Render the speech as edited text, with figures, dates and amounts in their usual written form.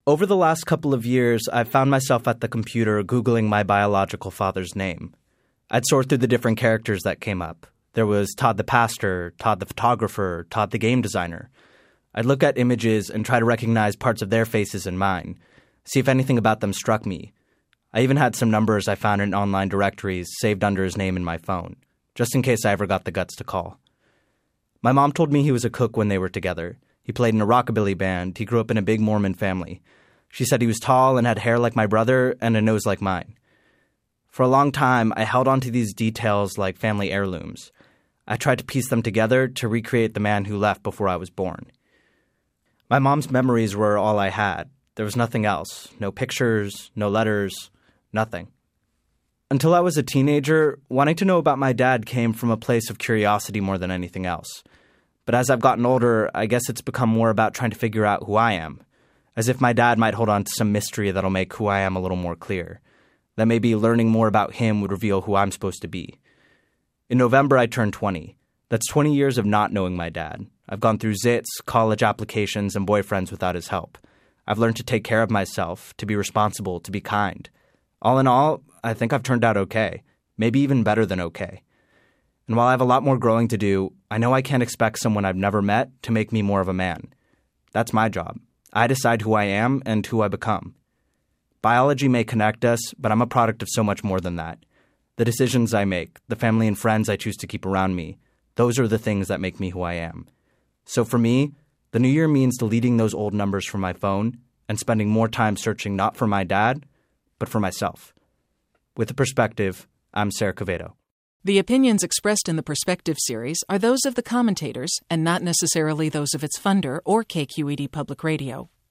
Over the last couple of years, I've found myself at the computer Googling my biological father's name. I'd sort through the different characters that came up. There was Todd the pastor, Todd the photographer, Todd the game designer. I'd look at images and try to recognize parts of their faces and mine, see if anything about them struck me. I even had some numbers I found in online directories saved under his name in my phone, just in case I ever got the guts to call. My mom told me he was a cook when they were together. He played in a rockabilly band. He grew up in a big Mormon family. She said he was tall and had hair like my brother and a nose like mine. For a long time, I held on to these details like family heirlooms. I tried to piece them together to recreate the man who left before I was born. My mom's memories were all I had. There was nothing else. No pictures, no letters, nothing. Until I was a teenager, wanting to know about my dad came from a place of curiosity more than anything else. But as I've gotten older, I guess it's become more about trying to figure out who I am. As if my dad might hold on to some mystery that'll make who I am a little more clear. That maybe learning more about him would reveal who I'm supposed to be. In November, I turned 20. That's 20 years of not knowing my dad. I've gone through zits, college applications, and boyfriends without his help. I've learned to take care of myself, to be responsible, to be kind. All in all, I think I've turned out okay. Maybe even better than okay. And while I have a lot more growing to do, I know I can't expect someone I've never met to make me more of a man. That's my job. I decide who I am and who I become. Biology may connect us, but I'm a product of so much more than that. The decisions I make, the family and friends I choose to keep around me, those are the things that make me who I am. So for me, the new year means deleting those old numbers from my phone and spending more time searching not for my dad, but for myself. With a Perspective, I'm Sarah Covedo. The opinions expressed in the Perspective series are those of the commentators and not necessarily those of its funder or KQED Public Radio.